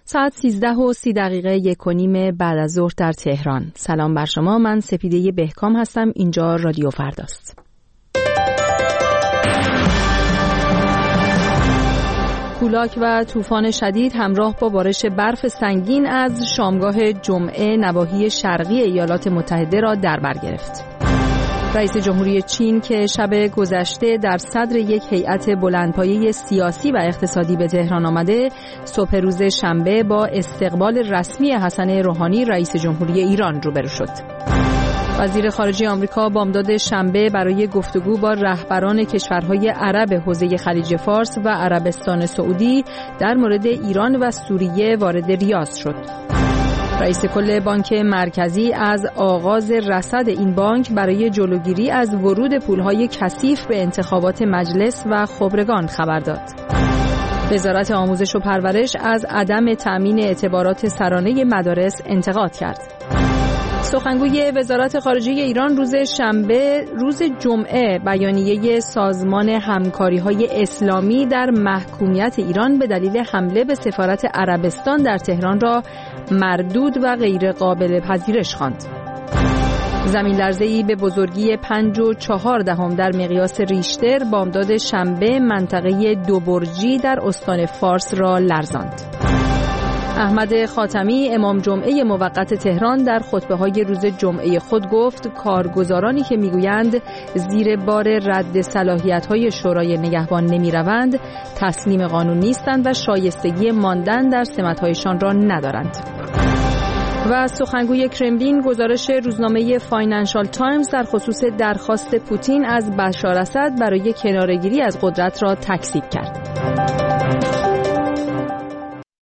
ساعت 13:30 1:30 بعد از ظهر در تهران. سلام بر شما، من سپیده بهکام هستم. اینجا رادیو فرداست. کولاک و طوفان شدید همراه با بارش برف سنگین از شامگاه جمعه نواحی شرقی ایالات متحده را در بر گرفت. رئیس جمهوری چین که شب گذشته در صدر یک هیئت بلندپایه سیاسی و اقتصادی به تهران آمده، صبح روز شنبه با استقبال رسمی حسن روحانی رئیس جمهوری ایران روبرو شد. وزیر خارجه آمریکا بامداد شنبه برای گفتگو با رهبران کشورهای عرب حوزه خلیج فارس و عربستان سعودی در مورد ایران و سوریه وارد ریاض شد. رئیس کل بانک مرکزی از آغاز رصد این بانک برای جلوگیری از ورود پولهای کثیف به انتخابات مجلس و خبرگان خبر داد. وزارت آموزش و پرورش از عدم تأمین اعتبارات سرانه مدارس انتقاد کرد. سخنگوی وزارت خارجه ایران روز شنبه روز جمعه بیانیه سازمان همکاری‌های اسلامی در محکومیت ایران به دلیل حمله به سفارت عربستان در تهران را مردود و غیر قابل پذیرش خواند. زمین‌لرزه‌ای به بزرگی 5.4 در مقیاس ریشتر بامداد شنبه منطقه دوبرجی در استان فارس را لرزاند. احمد خاتمی امام جمعه موقت تهران در خطبه‌های روز جمعه خود گفت کارگزارانی که میگویند زیر بار رد صلاحیت‌های شورای نگهبان نمی‌روند تسلیم قانون نیستند و شایستگی ماندن در سمت‌هایشان را ندارند. و سخنگوی کرملین گزارش روزنامه فاینانشال تایمز در خصوص درخواست پوتین از بشار اسد برای کناره‌گیری از قدرت را تکذیب کرد.